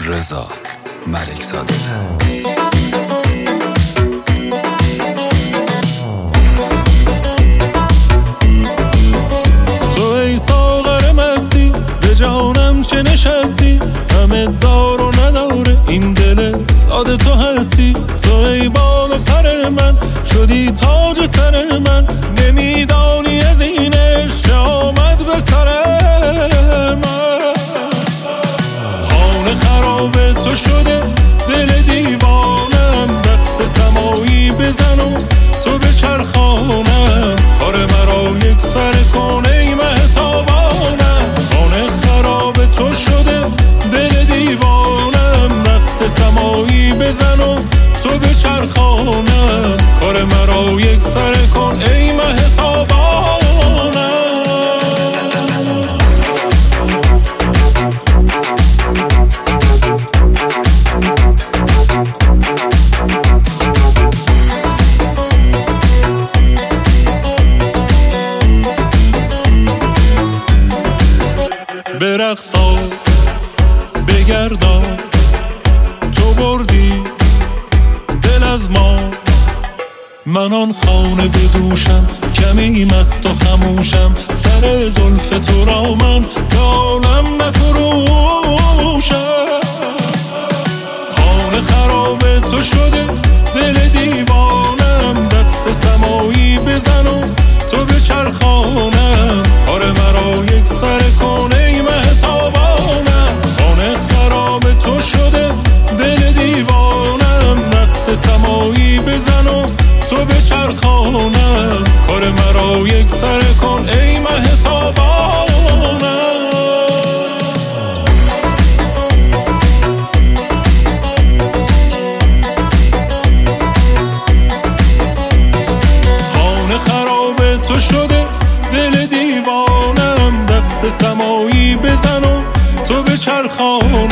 رضا ملک‌زاده. تو ای ساغر مستی به جانم چه نشستی، همه دار و نداره این دل ساده تو هستی. تو ای بال و پر من شدی تاج سر من، نمیدانی از این عشق آمد به سر من. خانه خراب تو شده دل دیوانم، رقص سمایی بزن و تو به چرخانم، کار مرا یک سر کن ای مهتابانم. خانه خراب تو شده دل دیوانم، رقص سمایی بزن و تو به چرخانم، کار مرا یک سر کن ای مهتابانم. برقصا بگردان تو بردی دل از ما، من آن خانه بدوشم کمی مست و خموشم، سر زلف تو را من دانم نفروشم. خانه خراب تو شده دل دیوانم، رقص سمایی بزن و تو به چرخانم، کار مرا یک سر کن ای مهتابانم. خانه خراب تو شده دل دیوانم، رقص سمایی بزن و تو به چرخانم، کار مرا یک سر کن ای مهتابانم. خانه خراب تو شده دل دیوانم، رقص سمایی بزن و تو به چرخانم،